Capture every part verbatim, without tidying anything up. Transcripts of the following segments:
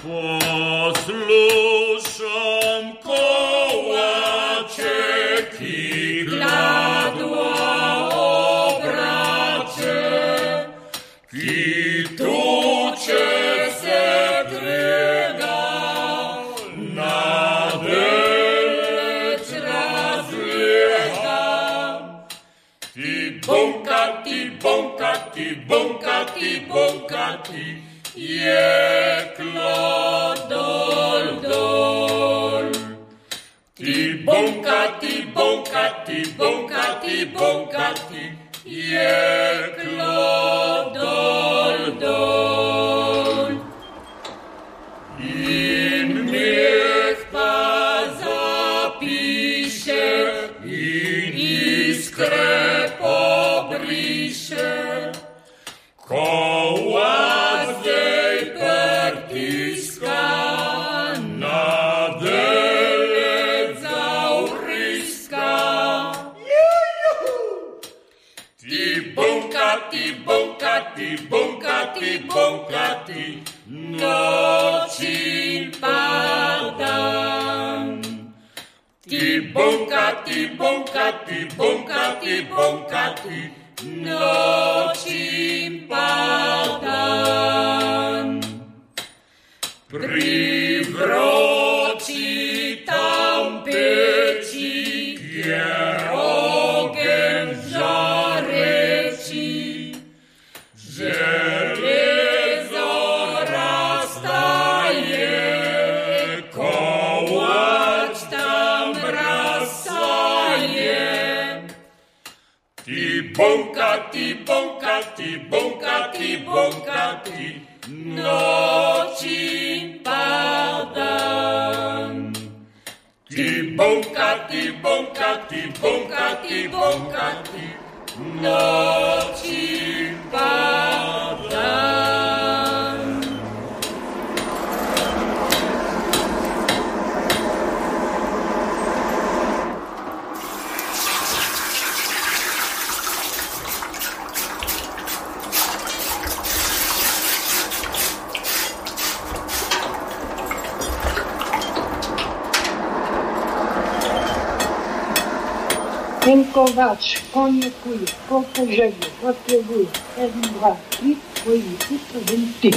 Poslušam kołaczek i kladła obracie, kwitucie se kryga, nadeleć razliegam. Ti bąkati, bąkati, bąkati, bąkati, jeklo dol, dol. Ti bąkati, bąkati, bąkati, bąkati, jeklo dol, dol. I niech pa zapisze i iskrę pobrisze, koła z jej pertiska nadelec zauryska. Ti bąkati, bąkati, bąkati, bąkati, nocin padam. Ti bąkati, bąkati, bąkati, bąkati, nocin padam. Привроci tam peci, gdzie ogień żareci, żelezo rastaje, kołacz tam rastaje. Ti bąkati, bąkati, bąkati, bąkati, nocin padam. Ti bąkati, bąkati, bąkati, bąkati, nocin padam. Rękowacz, koniekuje, po pogrzebie, odpieguje, jeden, dwa, trzy, twoje, wszystko, jeden, ty.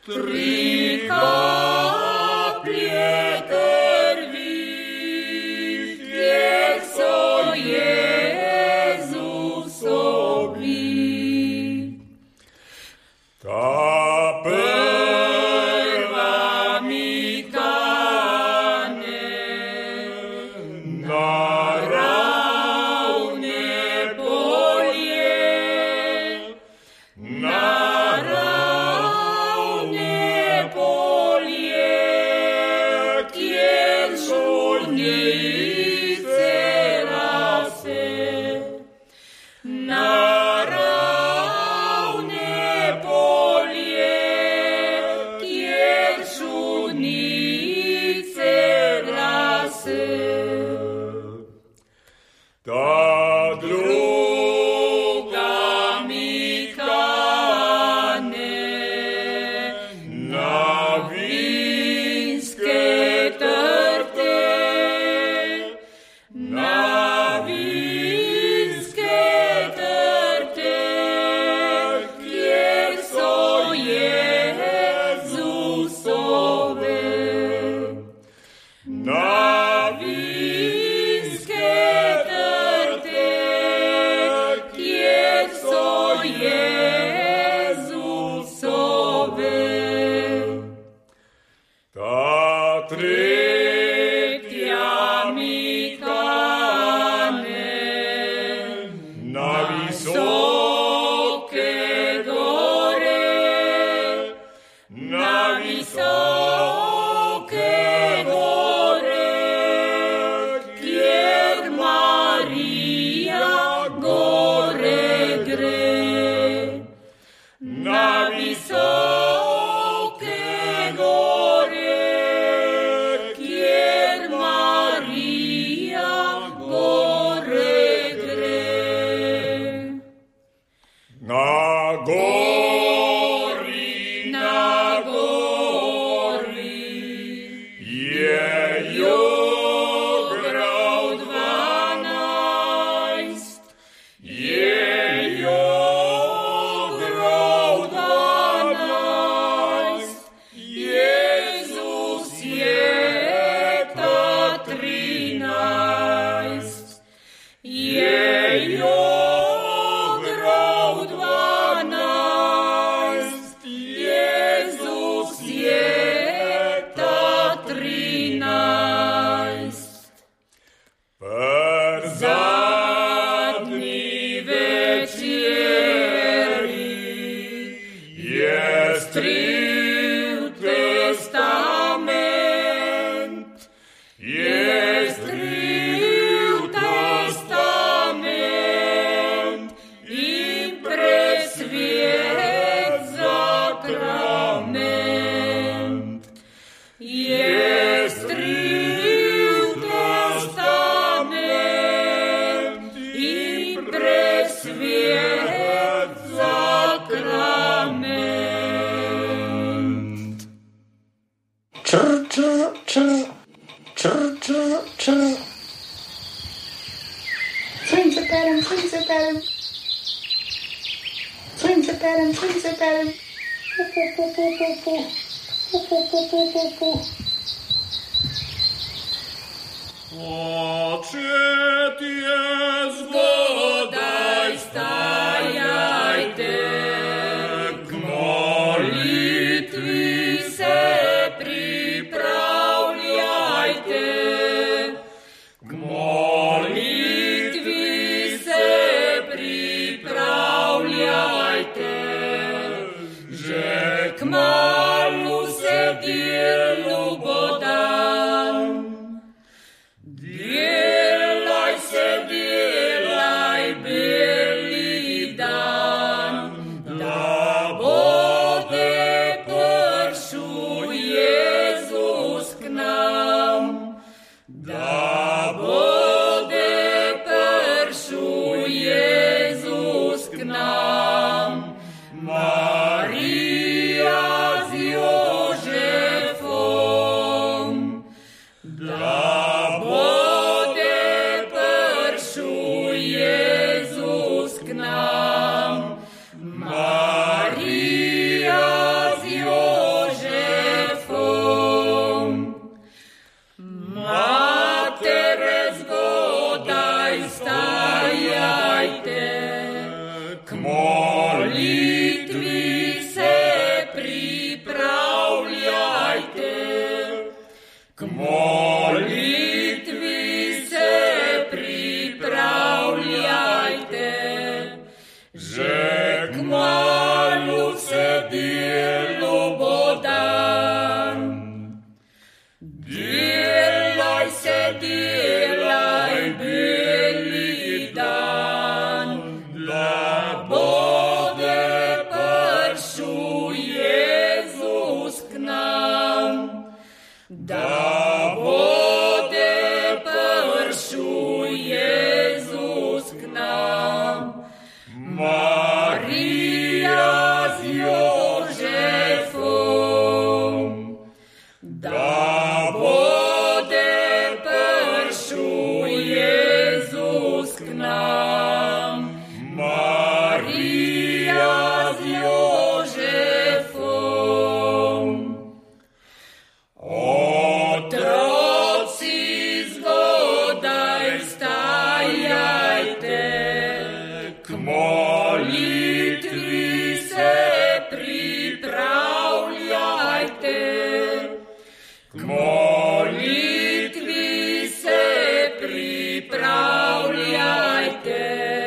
Tri kapie krwi, niech so Jezusowi. Ta prva mi kane na ravne polje, na ravne polje, kjer žolnice rase. Na ravne polje, kjer žolnice rase. Ta druga mi kane na vinske trte, na vinske trte, kjer so Jezusove. Na vinske trte, kjer so Jezusove. Ta tretja mi kane na visoke gore, na visoke gore, kjer Marija gore gre. Na visoke gore, kjer Marija gore gre. Na gori, na gori je jogrov dvanajst, je jogrov dvanajst, Jezus je ta trinajst, je jogrov dvanajst, Jezus je ta trinajst. Per zadnji večeri je stril testament, je stril testament in presvet zakrament. Je stril testament in presvet zakrament. Čr, čr, čr, čr, čr, čr. Swing the pattern, swing the pattern. Swing the pattern, swing the pattern. Pu, pu, pu, pu, pu, pu. Pu, pu, pu, pu, pu, pu. Отчет jest woda i stajajte, k molitwi se pripravljajte, k molitwi se pripravljajte, že kmalu se delu bo dan. Delaj se, delaj, beli dan, da bode pršu Jezus k nam. Marija z Jožefom, da bode pršu Jezus k nam. Marija z Jožefom. Otroci zgodaj vstajajte, k molitvi se pripravljajte, k molitvi se pripravljajte,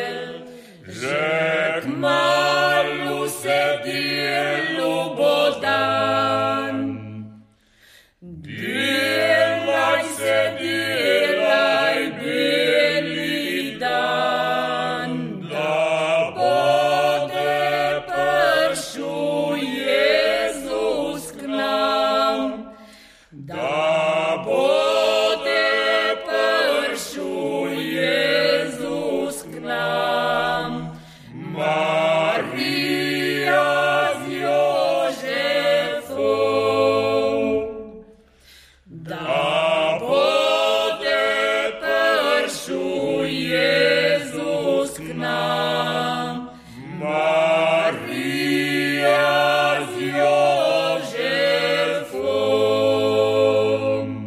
že kmalu se delu bo dan. Delaj se, delaj beli dan, da bode pršu Jezus k nam, da bode pršu Jezus k nam. Marija z Jožefom, da bode pršu Jezus k nam. Marija z Jožefom.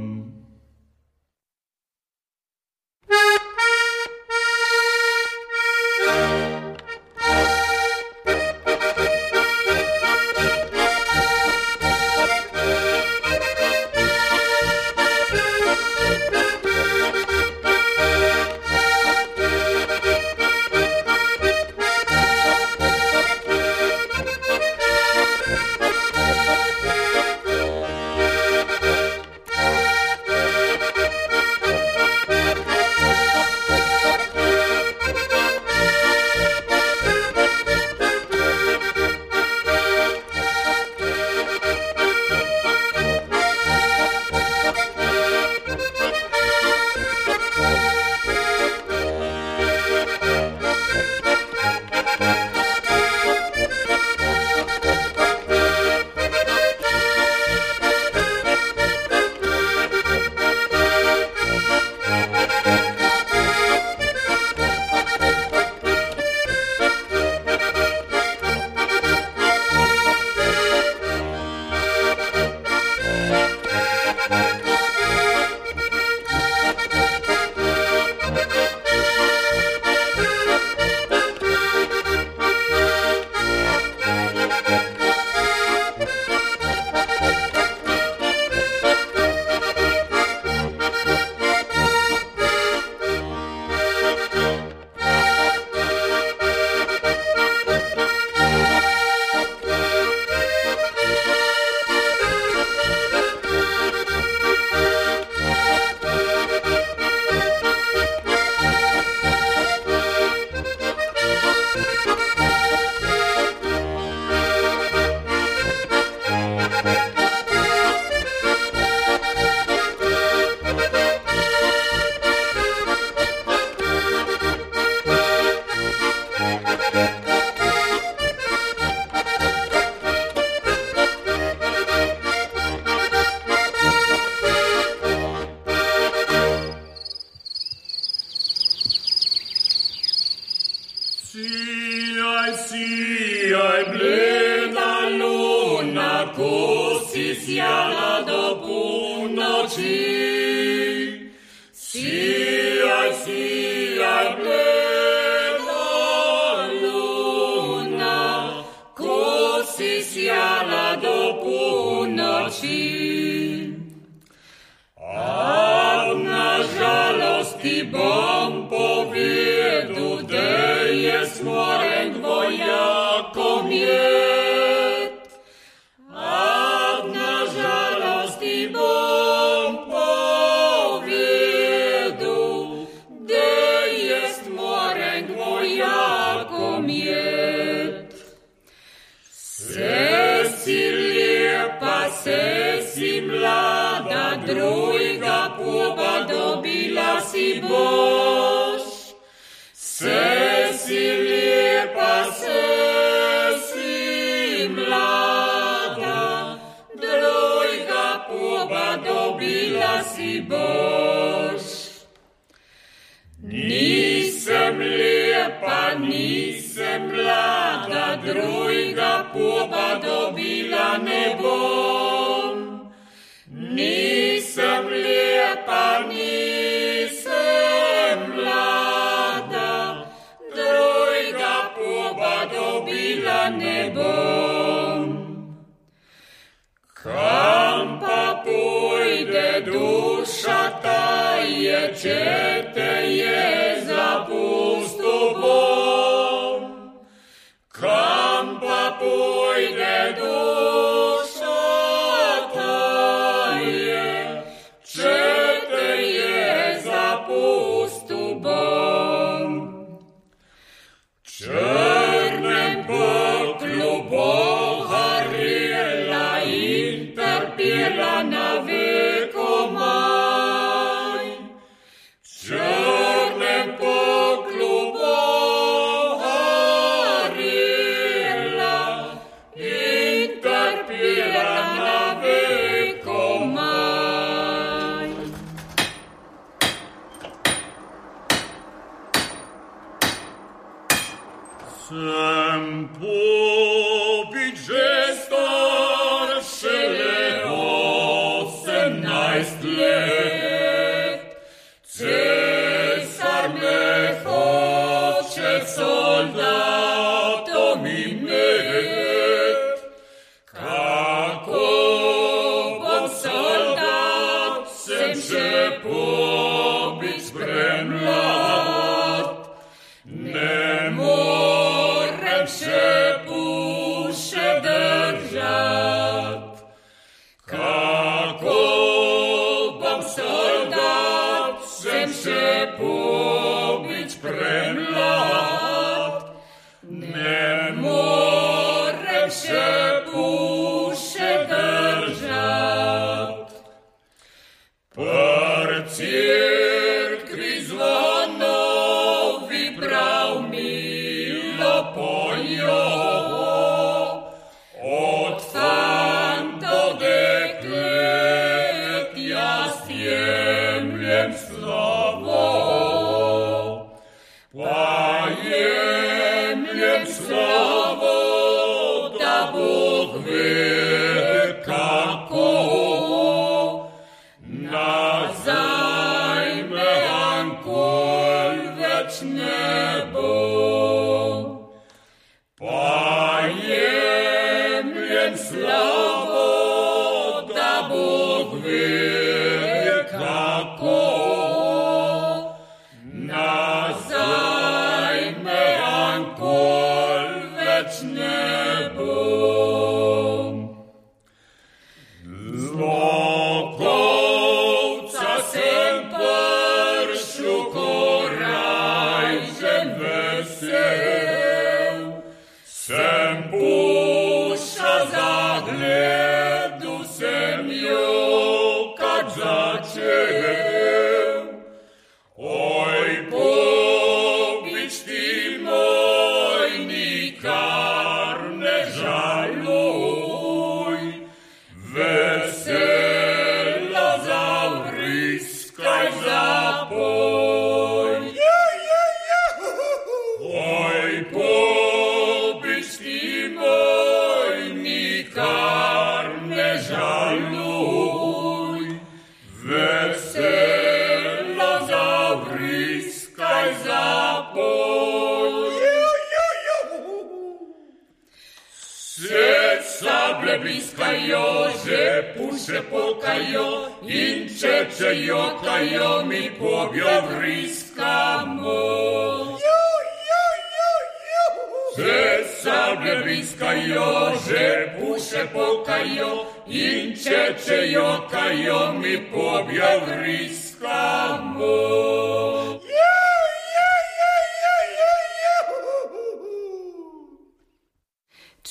Sijaj, sijaj, bleda luna, ko si sjala do polnoči. Sijaj, sijaj, bleda luna, ko si sjala do polnoči. A na žalost ti bom povedal, da je smoren vojakom jet. A na žalost ti bom povedal, da je smoren vojakom jet. Se si lepa, se si mlada, druga poba dobila si boš. Se si lijepa, se si mlada, druga poba dobila si boš. Nisem lijepa, nisem mlada, druga poba dobila ne bom. Nisem lijepa, nisem mlada, druga poba dobila ne bom. Kam pa pojde duša ta je, če te je zapustil bom? Kam pa pojde duša ta je, če te je zapustil bom? Črnem peklu boharela in trpela na vekomaj. Črnem peklu boharela in trpela na vekomaj. Sem pobič že star, šele osemnajst let. Cesar me hoče soldatom imet. Kako bom soldat, sem še pobič premlad. Ne morem še puše držat. Kako bom soldat, sem še pobič premlad. Ne morem še puše držat. Pr cerkvi zvonovi prav milo pojo. Od fantov deklet jaz jemljem slavo. Pa jemljem slavo, da Bog ve kako. Nazaj me ankol več ne bo. Pa jemljem slavo, da Bog ve kako. Nazaj me ankol več ne bo. Zlokovca sem pršel, korajžen vesel. Sem puša zagledu, sem jokat začel. Oj, pobič ti moj, nikar ne žaluj. Veselo zavriskaj, zapoj. Oj, pobič ti moj, nikar ne žaluj. Veselo zavriskaj, zapoj. Se sable bliskajo, že puše pokajo, in čeče jokajo, mi pobjo vriskamo. Se sable bliskajo, že puše pokajo, in čeče jokajo, mi pobjo vriskamo.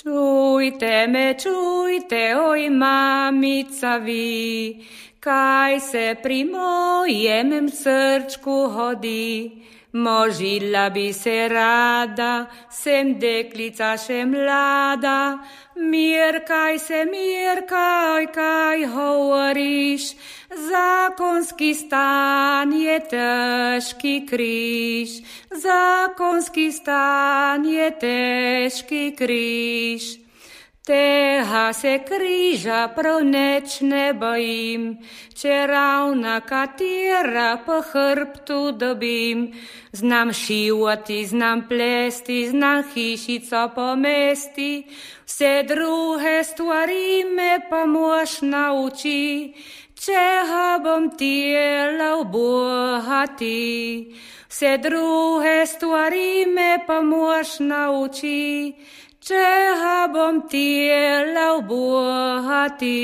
Čujte me, čujte, oj mamica vi, kaj se pri mojem srčku hodi. Možila bi se rada, sem deklica še mlada. Mirkaj se, mirkaj, kaj hovoriš, zakonski stan je težki križ, zakonski stan je težki križ. Tega se križa prav neč ne bojim, če ravna katera po hrbtu dobim. Znam šivati, znam plesti, znam hišico pomesti, vse druge stvari me pa mož nauči, čega bom tela obogati. Vse druge stvari me pa mož nauči, čega bom tela obogati.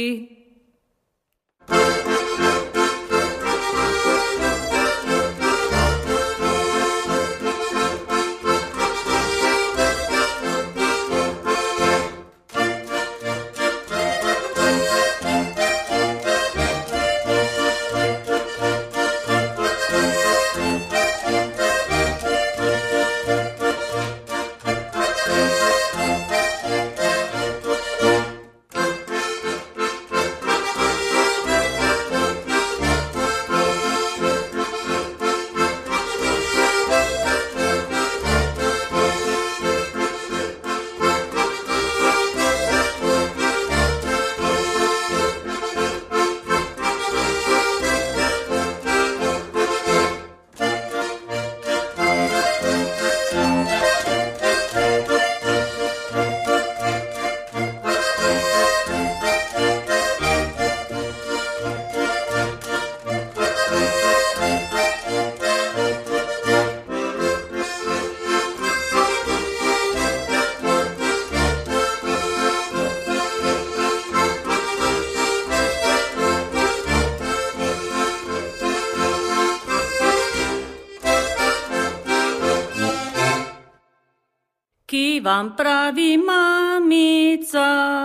Ki vam pravi mamica,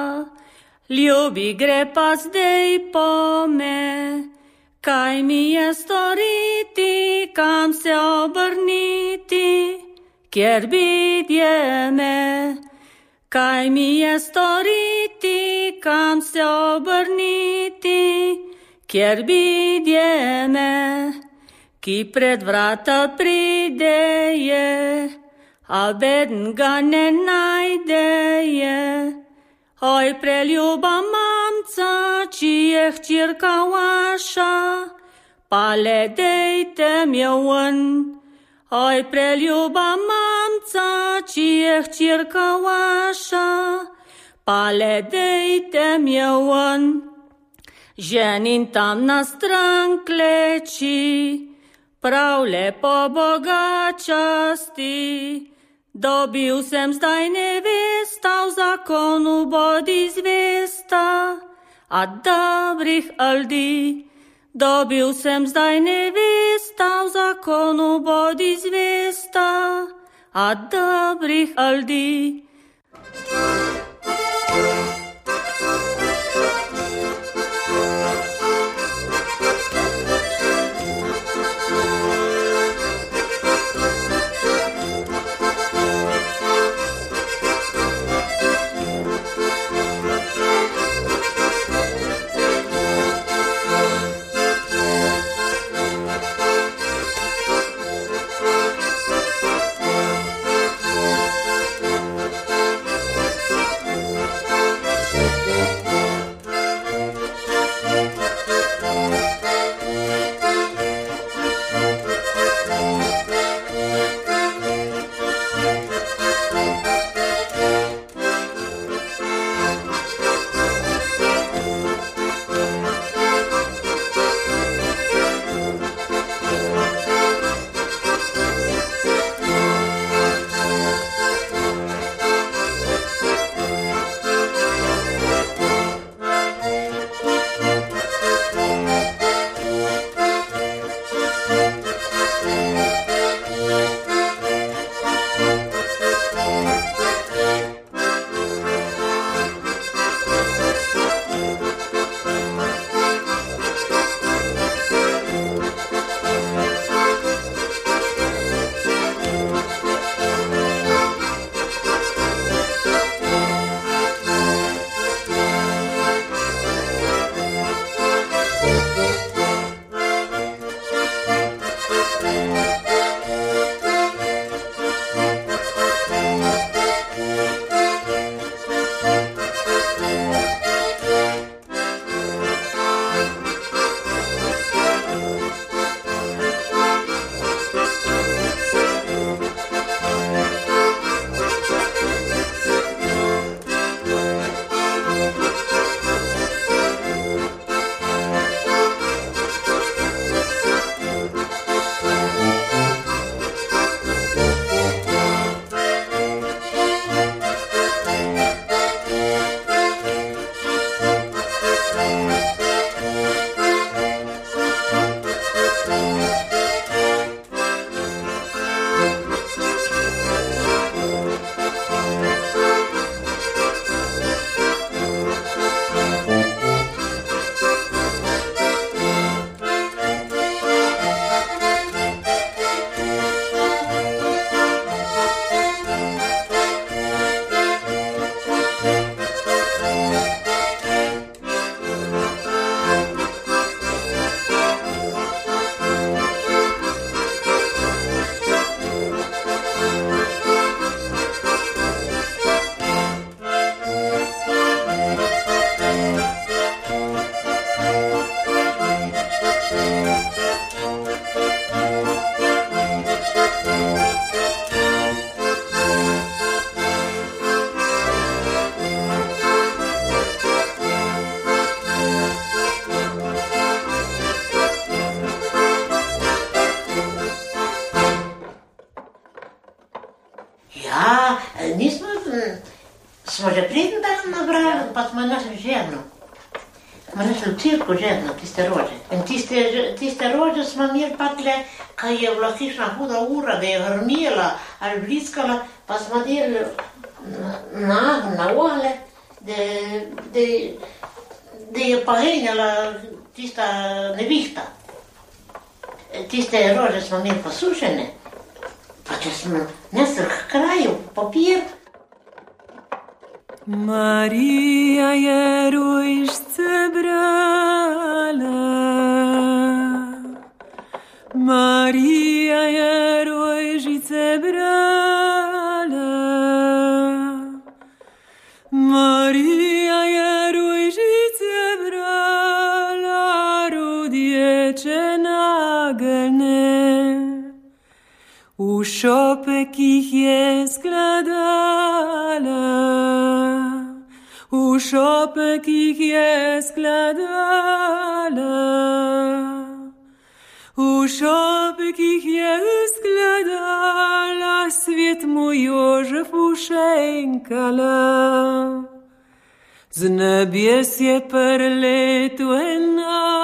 ljubi gre pa zdaj po me. Kaj mi je storiti, kam se obrniti, kjer vidje me? Kaj mi je storiti, kam se obrniti, kjer vidje me? Ki pred vrata prideje, a beden ga ne najdeje. Oj, preljuba mamca, či je hčirka vaša, pa le dejte mi ven. Oj, preljuba mamca, či je hčirka vaša, pa le dejte mi ven. Ženin tam na stran kleči, prav lepo bogačasti. Dobil sem zdaj nevesta, v zakonu bodi zvesta, a dobrih aldi. Dobil sem zdaj nevesta, v zakonu bodi zvesta, a dobrih aldi. sam nabrala, pa smo našli ženo. Smo našli v cirku ženo, tiste rože. In tiste, tiste rože smo imeli pa tle, kaj je bila hišna huda ura, da je hrmila ali bliskala, pa smo delali na, na ogle, da, da, da je pa henjala tista nevihta. Tiste rože smo imeli posušene, pa če smo nesli k kraju papir. Marija je rojžice brala, Marija je rojžice brala, Marija je rojžice brala, rodječe nagelne, v šopek jih je skladala, v šopek jih je skladala, v šopek jih je skladala, svet mu Jožef ušenkala. Z nebes je prletu en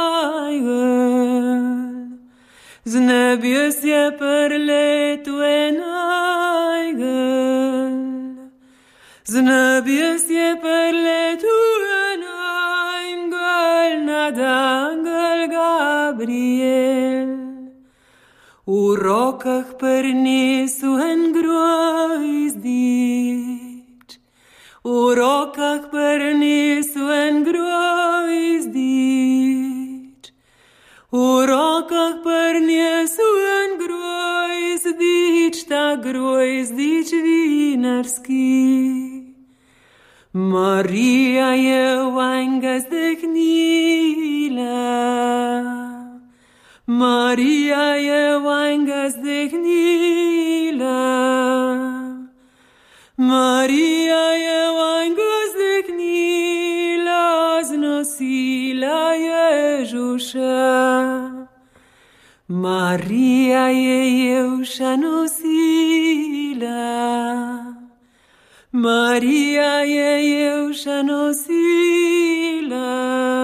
angel, z nebes je prletu en angel, z nebes je prletu en angel, nad angel Gabriel. V rokah prinesu en grozdič, v rokah prinesu en grozdič, v rokah prinesu en grozdič, ta grozdič vinarski. Marija je vanjga zdehnila, Marija je vanjga zdehnila, Marija je vanjga zdehnila, znosila Ježuša. Marija je Ježuša nosila, Marija je Ježuša nosila,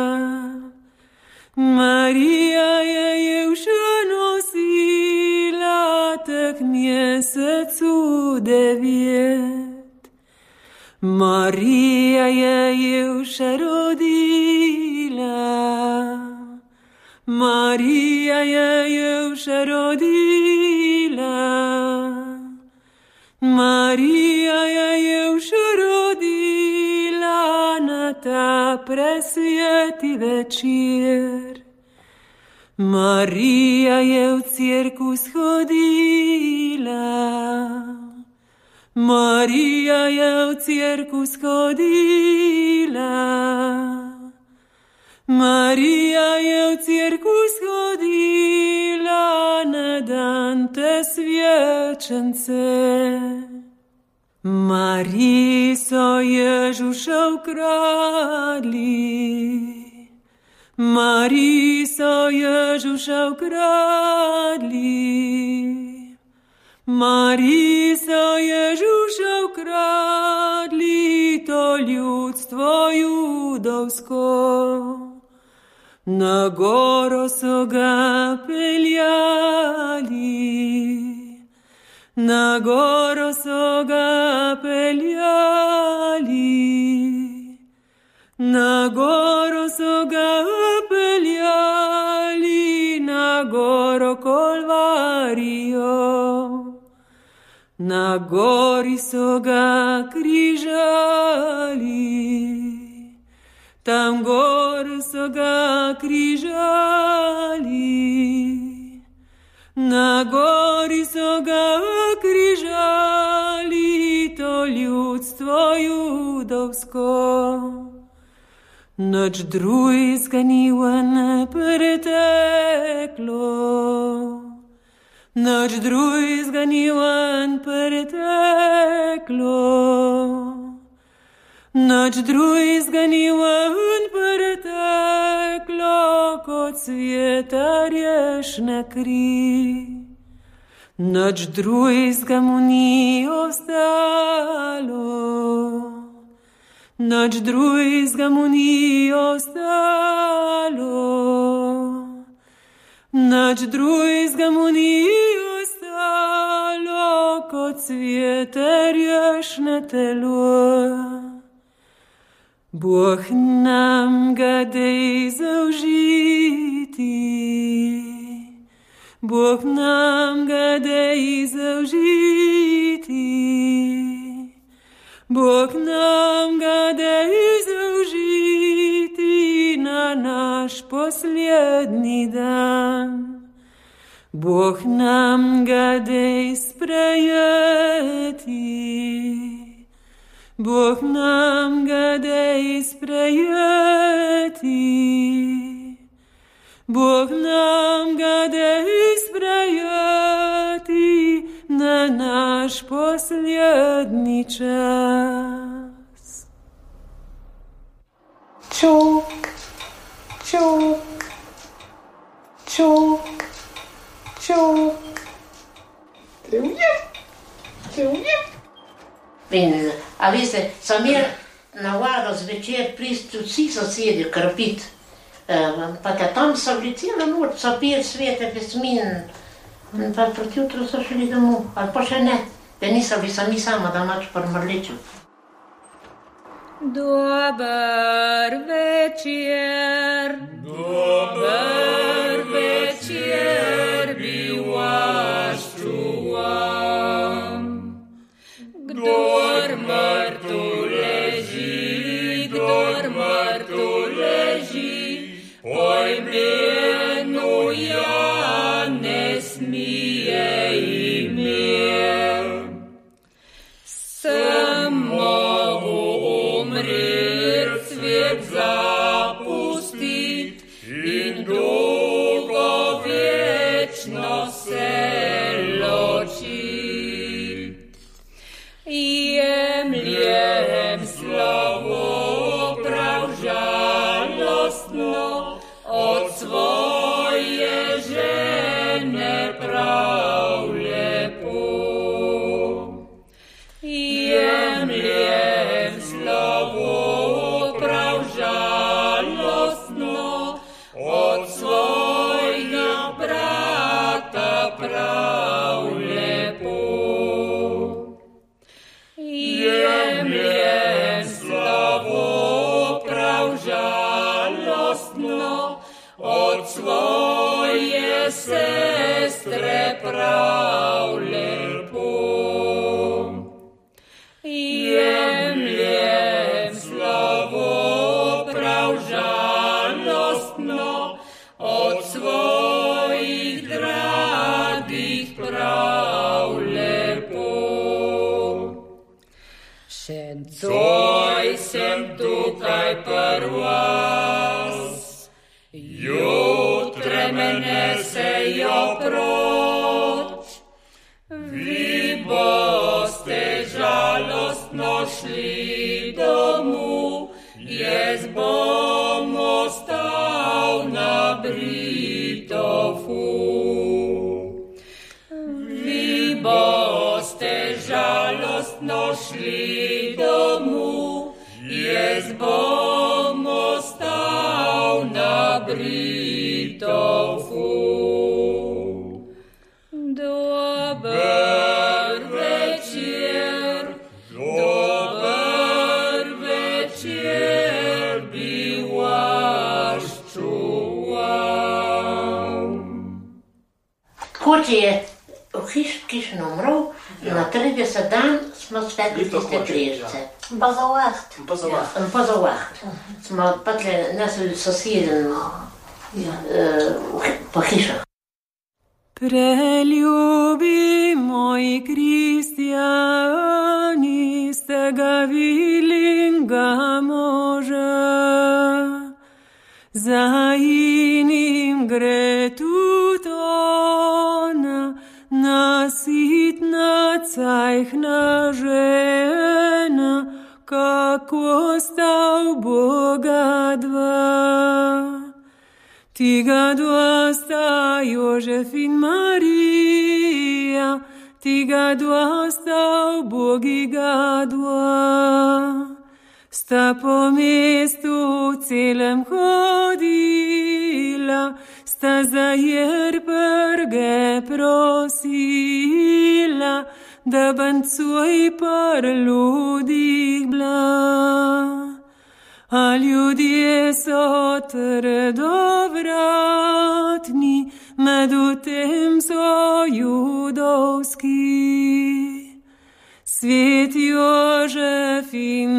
Marija je Ježuša nosila, tak mesecu devet. Marija je Ježuša rodila, Marija je Ježuša rodila, Marija je Ježuša rodila na ta presveti večer. Marija je v cerku shodila, Marija je v cerku shodila, Marija je v cerku shodila na dan te svečence. Mariji so Ježuša ukradli, Mariji so Ježuša ukradli, Mariji so Ježuša ukradli, to ljudstvo judovsko. Na goro so ga peljali, na goro so ga peljali, na goro so ga peljali, na goro Kolvarijo. Na gori so ga križali, tam gor so ga križali, na gori so ga križali, to ljudstvo judovsko. Noč drugega ni ven preteklo, noč drugega ni ven preteklo, noč drugega ni ven preteklo, kot sveta rješna kri. Noč drugega mu ni ostalo, Nač drugega mu ni ostalo, nač drugega mu ni ostalo, kot svete rješne telo. Bog nam ga dej zaužiti, Bog nam ga dej zaužiti, Bog nam ga dej zaužiti na naš poslednji dan. Bog nam ga dej sprejeti, Bog nam ga dej sprejeti, Bog nam ga dej sprejeti na naš poslednji čas. Čuk, čuk, čuk, čuk. Trunjem, trunjem. In, a veste, sam je navado zvečer pristi vsi sosedje krpit. Pa da tam so bili celo noč, so pili svete pesmin. Pa proti jutru so šli domov, ali pa še ne, da niso bili sami sama domač pri mrliču. Dober večer, dober večer, bi vas čuvam. Kdor mrtv leži, kdor mrtv leži, po imenu ja ne smije imeti. Sem mogu umret, svet zapustit in dolgo večno se ločit. Jemljem slovo prav žalostno od svoje žene prav lepo. Jemljem slovo prav žalostno od svojega brata prav lepo. Jemljem slovo prav žalostno od svoje sestre prav lepo. Jemljem slovo prav žalostno od svojih dragih prav lepo. Šencoj sem tukaj pri vas, jutre me nesejo proč. Vi boste žalostno šli domu, jaz bom ostal na Britofu. Vi boste žalostno šli domu, jaz bom ostal na Britofu. Dober večer, dober večer, bi vas čuval. Ko je v hiški umrl, na trideset dan smo svetli tiste križce. Pa za vaht. Pa za vaht. Pa za vaht. Smo patle nesli soseden po hišah. Preljubi moji kristjani, ste ga vilinga moža, za inim gre tudi ona, nasitna cajhna žena, kako sta v Boga dva. Tiga dva sta Jožef in Marija, tiga dva sta v Bogiga dva. sta po mestu celem hodila, sta za jer prge prosila, da bancuj par ljudih bila. A ljudje so trdovratni, medu tem so judovski. Svet Jožef in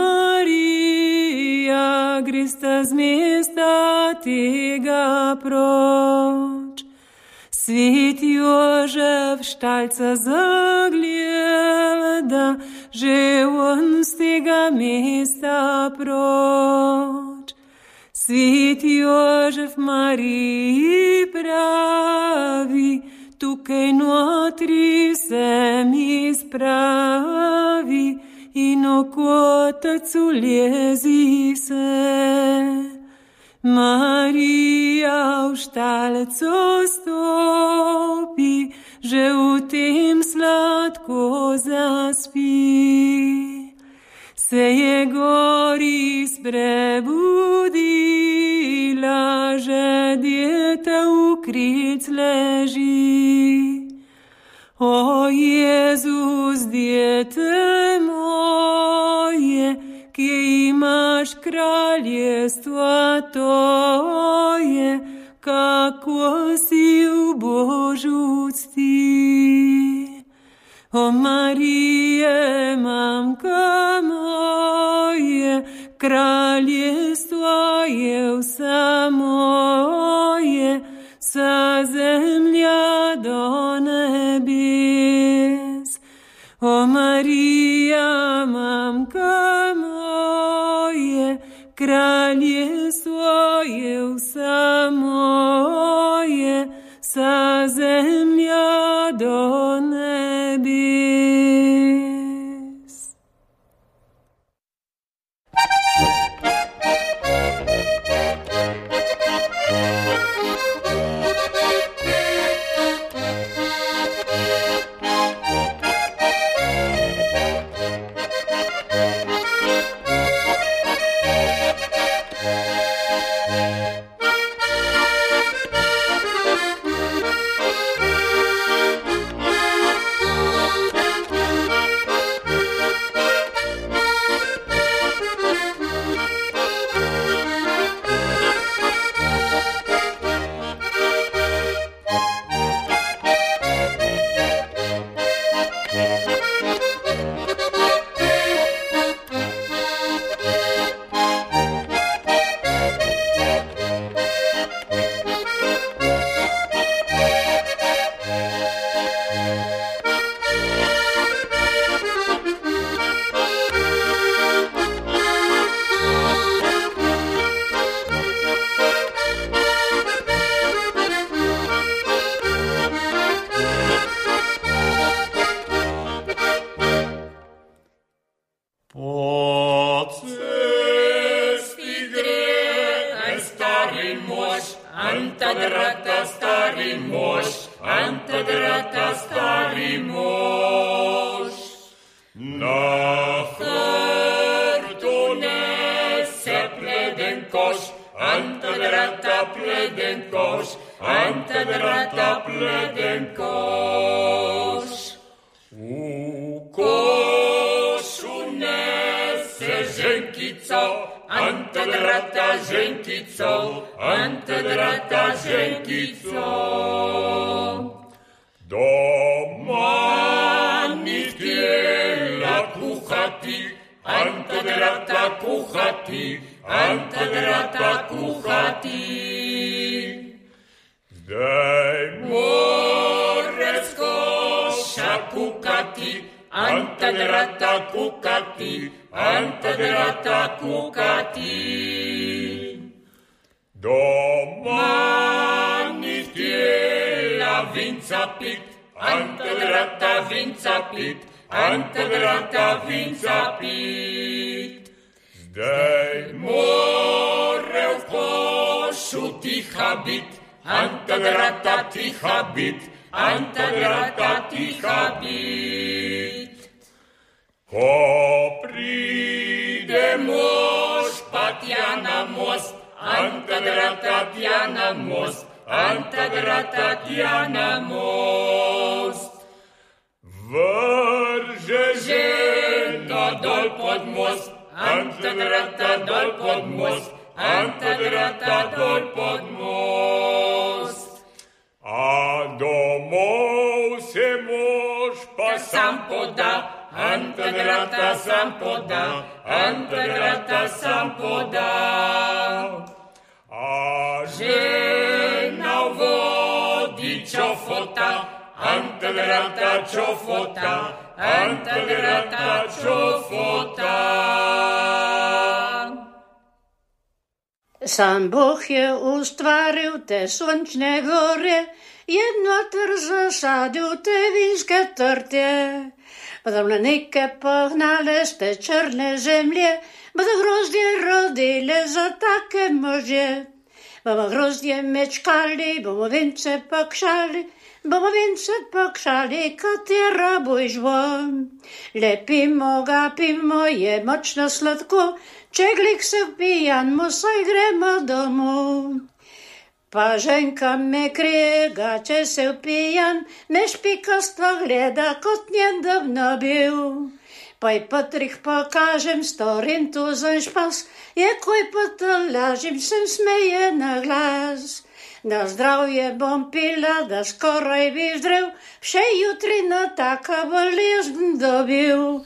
Marija gresta z mesta tega proč. Svet Jožef štalca zagleda, že on z tega mesta proč. Svet Jožef Mariji pravi, tukaj notri se mi spravi in okotec ulezi se. Marija v štalco stopi, že v tem sladko zaspi. Se je gori sprebudila, že djeta v kric leži. O Jezus, djete moje, ki imaš kraljestvo tvoje, kako si v božutstvi. O Marije, mamka moje, kraljestvo je vsa moje, sa zemlja do nebes. O Marija, mamka moje, kraljestvo je vsa moje, sa zemlja do nebes. Zdaj more v košu tiha bit, anta drata tiha bit, anta drata tiha bit. Ko pride de moș, Tatiana most, Antadra Tatiana most, Antadra Tatiana most. Vrže žena dol pod most, Antadrata dol pod most, Antadrata dol pod most. A domov se mož pa sam poda, Antadrata sam poda, Antadrata sam poda. A žena vodi čofota, Antadrata čofota, Antadrata čofota. Sam Bog je ustvaril te sončne gore, jednotr zasadil te vinske trte. Podavljenike pohnale z te črne zemlje, bodo grozdje rodile za take možje. Bomo grozdje mečkali, bomo vince pokšali, bomo vince pokšali, katera boš von. Lepimo ga, pimo, je močno sladko, če glik se vpijan, mu saj gremo domov. Pa ženka me krega, če se vpijan, me špikastva gleda, kot njen davno bil. Pa je potrih pokažem, storim tu za špas, je koj potolažim, sem smeje na glas. Na zdravje bom pila, da skoraj bi zdrev, še jutri na taka bolezen dobil.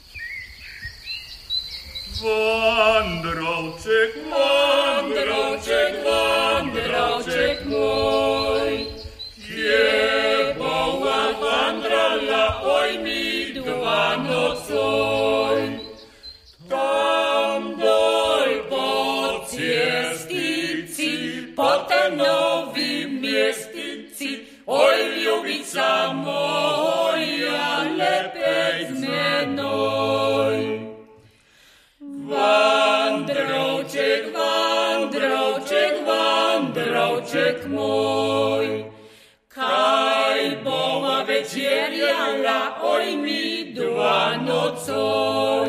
Wandrowczyk, wandrowczyk, wandrowczyk mój, gdzie boła wandrala, oj mi dwa nocoj. Tam doj po ciestici, po ten novim miestici, oj ljubica moja, lepej z menoj. Wandrowczyk, wandrowczyk, wandrowczyk mój, kaj boła večerjala, oj mi dwa nocoj.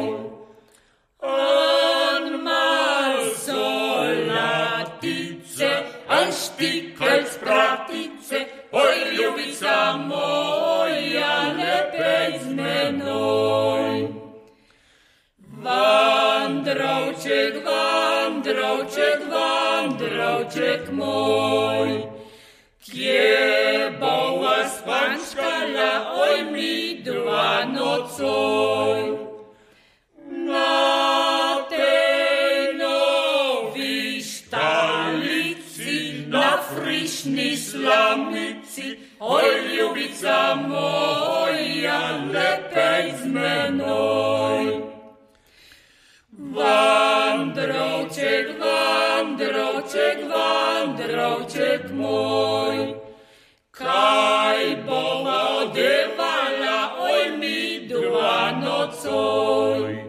On mal solatice, an štikaj spratice, oj ljubica moja, lepej z menoj. Wandrowczyk, wandrowczyk, wandrowczyk mój, gdzie boła spančkala, oj mi dwa nocoj. Na tej nowej štalici, na frišni slamici, oj ljubica moja, lepej z menoj. Wandrowczyk, wandrowczyk, wandrowczyk mój, kaj boła odewala, oj mi dwa nocoj.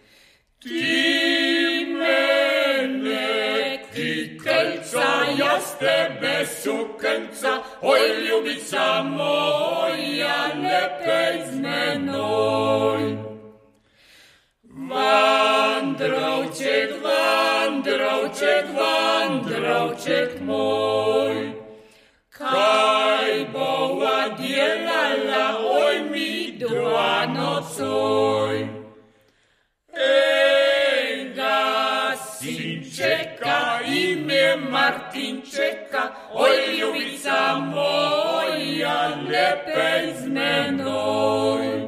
Ty mene kikelca, ja z tebe sukenca, oj ljubica moja, lepej z menoj. Wandrowczyk, wandrowczyk, wandrowczyk mój, kaj boła dielala, oj mi dwa nocoj. Ega sinčeka, imię Martinčeka, oj ljubica moja, lepej z menoj.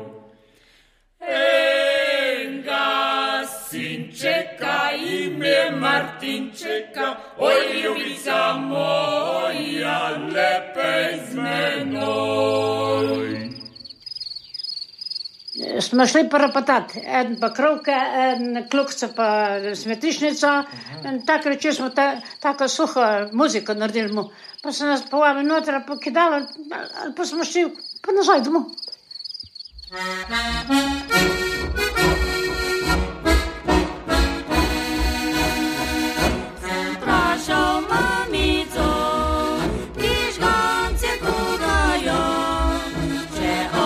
Sinčeka, imię Martinčeka, oj ljubica moja, lepej z menoj. Smo šli poropotati, en pa krovke, en klukca pa smetišnica, in tak reči smo ta, tako suho muziko naredili mu. Pa se nas povabili noter, pa kidali, ali pa smo šli pa nazaj domov.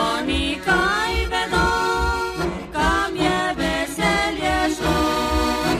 Kam je veselje šlo,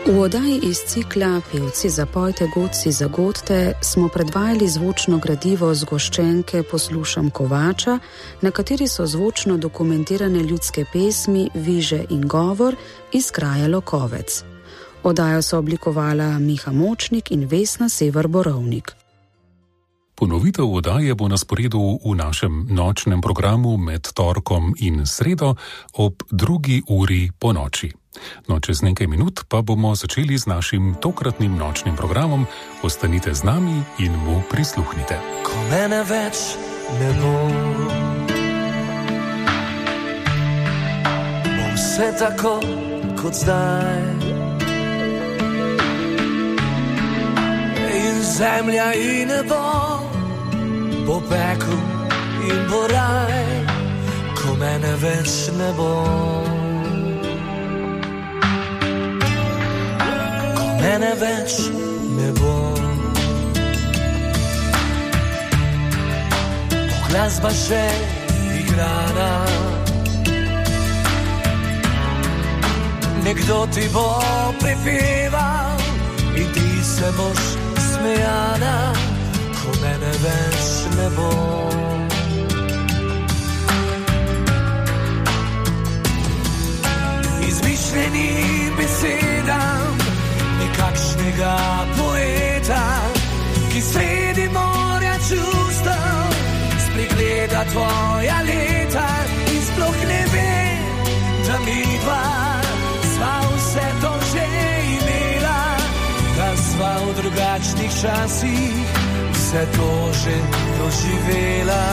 V oddaji iz cikla Pevci zapojte, godci zagodte smo predvajali zvočno gradivo Zgoščenke Poslušam Kovača, na kateri so zvočno dokumentirane ljudske pesmi, viže in govor iz kraja Lokovec. Oddajo so oblikovala Miha Močnik in Vesna Sever Borovnik. Ponovitev oddaje bo na sporedu v našem nočnem programu med torkom in sredo ob drugi uri po noči. No, čez nekaj minut pa bomo začeli z našim tokratnim nočnim programom. Ostanite z nami in mu prisluhnite. Ko mene več ne bo, bo vse tako kot zdaj. In zemlja in nebo, bo pekel in bo raj, ko mene več ne bo. Mene več ne bo. Bo glasba še igrana, nekdo ti bo prepeval in ti se boš smejala, ko mene več ne bo. Izmišljenim besedam kakšnega poeta, ki sredi morja čustev spregleda tvoja leta in sploh ne ve, da mi dva sva vse to že imela, da sva v drugačnih časih vse to že doživela.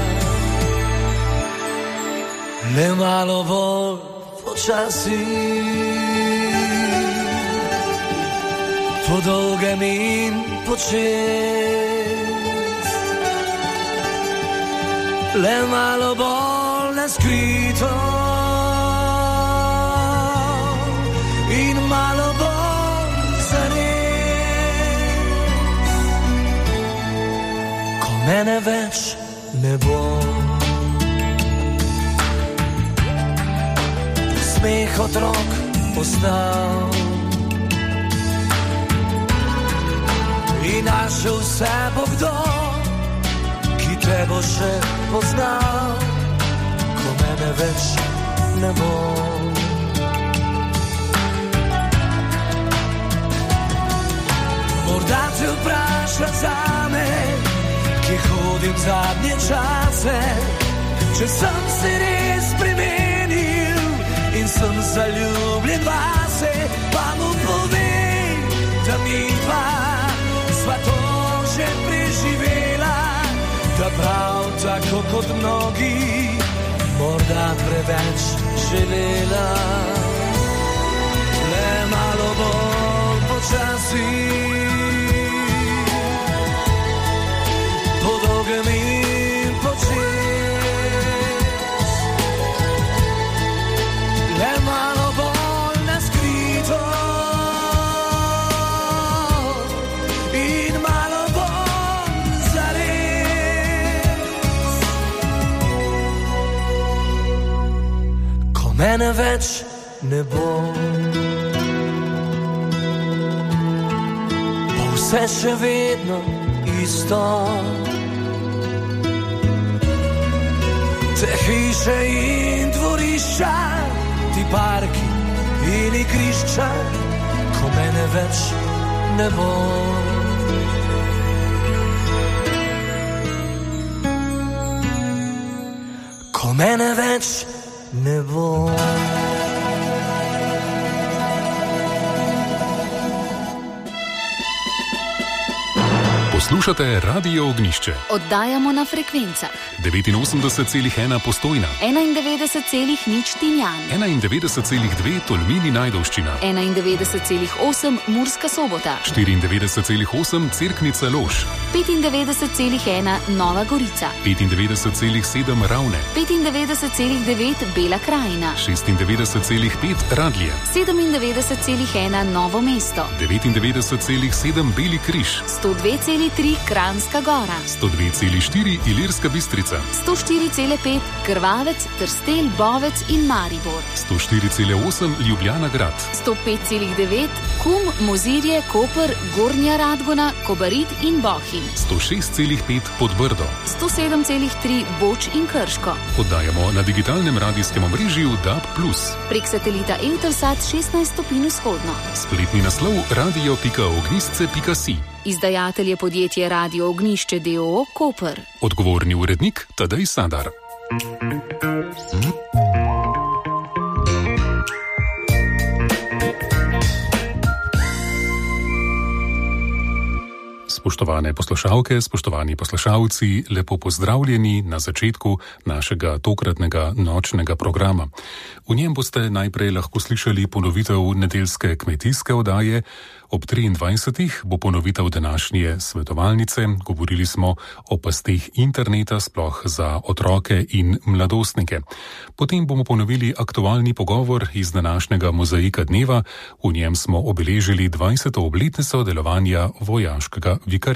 Le malo bolj počasi, po dolgem in počez, le malo bolj naskrito in malo bolj zares. Ko mene več ne bo, smeh otrok postal in našel se bo kdo, ki te bo še poznal, ko mene več ne bo. Morda te vpraša zame, ki hodim zadnje čase, če sem se res spremenil in sem zaljubljen vase, pa mu povej, da mi dva sva to že preživela, da prav tako kot mnogi morda preveč želela. Le malo bolj počasi, po dolgem in počez, le malo bolj naskrito in malo bolj zares. Ko mene več ne bo, bo vse še vedno isto. Te hiše in dvorišča, ti parki in igrišča, ko mene več ne bo. Ko mene več ne bo. Poslušate Radio Ognjišče. Oddajamo na frekvencah devetinosemdeset celih ena Postojna, enaindevetdeset celih nič Tinjan, enaindevetdeset celih dve Tolmini Najdovščina, enaindevetdeset celih osem Murska Sobota, štiriindevetdeset celih osem Cerknica Lož, petindevetdeset celih ena Nova Gorica, petindevetdeset celih sedem Ravne, petindevetdeset celih devet Bela Krajina, šestindevetdeset celih pet Radlje, sedemindevetdeset celih ena Novo mesto, devetindevetdeset celih sedem Beli Križ, sto dve celih tri Kranjska Gora, sto dve celih štiri Ilirska Bistrica, sto štiri celih pet Krvavec, Trstelj, Bovec in Maribor, sto štiri celih osem Ljubljana Grad, sto pet celih devet Kum, Mozirje, Koper, Gornja Radgona, Kobarid in Bohinj, sto šest celih pet Podbrdo, sto sedem celih tri Boč in Krško. Oddajamo na digitalnem radijskem omrežju D A B plus. Prek satelita Eutelsat šestnajst stopinj vzhodno. Spletni naslov radio pika ognjišče pika si. Izdajatelj je podjetje Radio Ognjišče d. o. o. Koper. Odgovorni urednik Tadej Sadar. Spoštovane poslušalke, spoštovani poslušalci, lepo pozdravljeni na začetku našega tokratnega nočnega programa. V njem boste najprej lahko slišali ponovitev nedeljske kmetijske oddaje. Ob triindvajsetih bo ponovitev današnje svetovalnice. Govorili smo o pasteh interneta, sploh za otroke in mladostnike. Potem bomo ponovili aktualni pogovor iz današnjega mozaika dneva. V njem smo obeležili dvajseto obletnico delovanja vojaškega vikarjata.